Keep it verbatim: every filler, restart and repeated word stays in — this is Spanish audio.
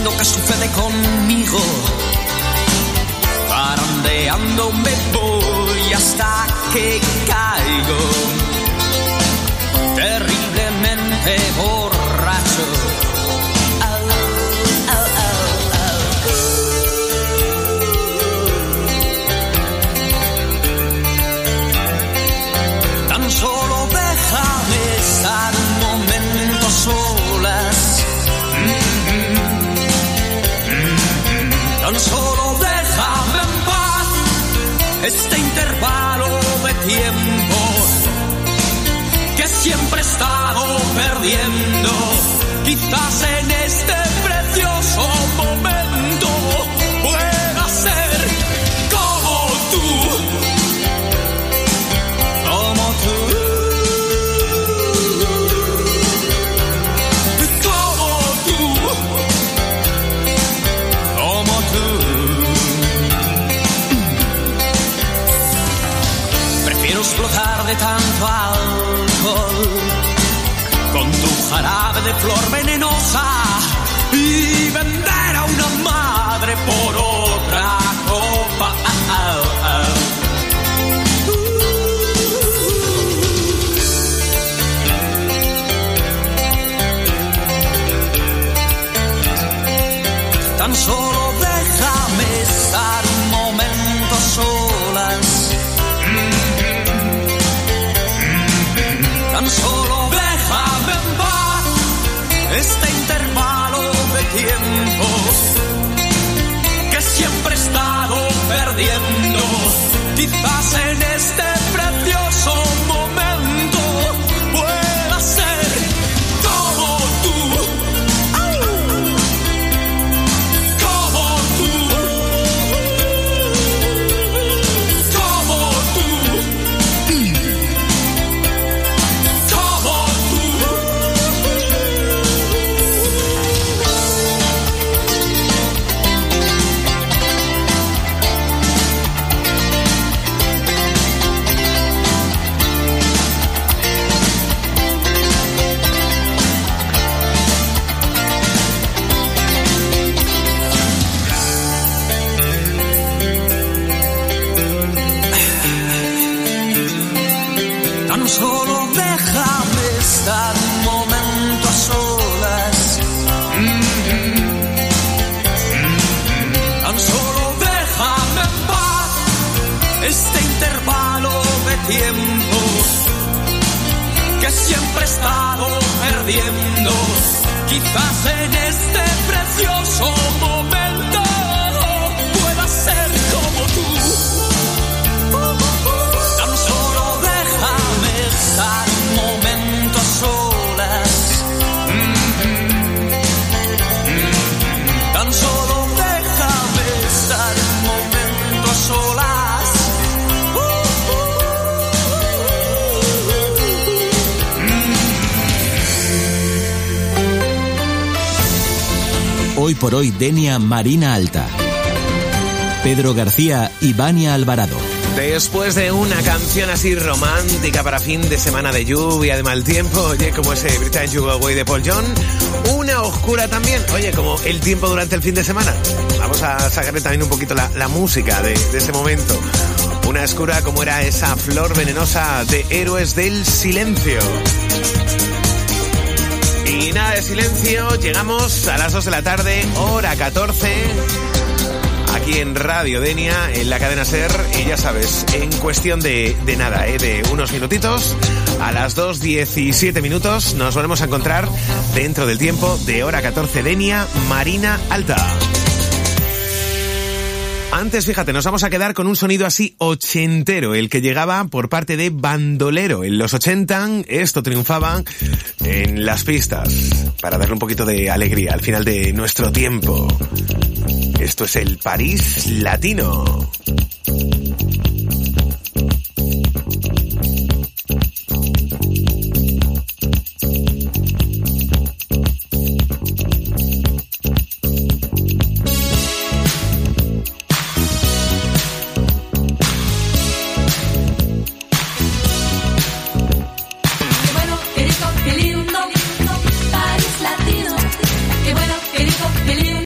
entiendo qué sucede conmigo. Zarandeando me voy hasta que caigo, terriblemente borracho. Solo déjame estar un momento solas. Mm-hmm. Mm-hmm. Tan solo déjame en paz este intervalo de tiempo que siempre he estado perdiendo. Quizás en este precioso momento pueda ser como tú. Explotar de tanto alcohol con tu jarabe de flor venenosa y vender a una madre por otra copa. Ah, ah, ah. Uh. Tan solo déjame estar un momento solas. Tan solo déjame en paz este intervalo de tiempo que siempre he estado perdiendo. Quizás en este precioso momento pueda ser como tú. Como tú. Como tú. Solo déjame estar un momento a solas. Mm-hmm. Mm-hmm. Tan solo déjame en paz este intervalo de tiempo que siempre he estado perdiendo. Quizás en este precioso momento pueda ser como tú. Estar un momento a solas. Mm-hmm. Mm-hmm. Tan solo déjame estar un momento a solas. Uh-huh. Hoy por hoy, Denia Marina Alta. Pedro García y Vania Alvarado. Después de una canción así romántica para fin de semana de lluvia, de mal tiempo, oye, como ese Britain You Go Away de Paul John, una oscura también, oye, como el tiempo durante el fin de semana. Vamos a sacarle también un poquito la, la música de, de ese momento. Una oscura como era esa flor venenosa de Héroes del Silencio. Y nada de silencio, llegamos a las dos de la tarde, hora catorce... aquí en Radio Denia, en la cadena SER, y ya sabes, en cuestión de, de nada, ¿eh? de unos minutitos, a las dos diecisiete minutos, nos volvemos a encontrar dentro del tiempo de hora catorce Denia Marina Alta. Antes, fíjate, nos vamos a quedar con un sonido así ochentero, el que llegaba por parte de Bandolero. En los ochenta, esto triunfaba en las pistas, para darle un poquito de alegría al final de nuestro tiempo. Esto es el París Latino.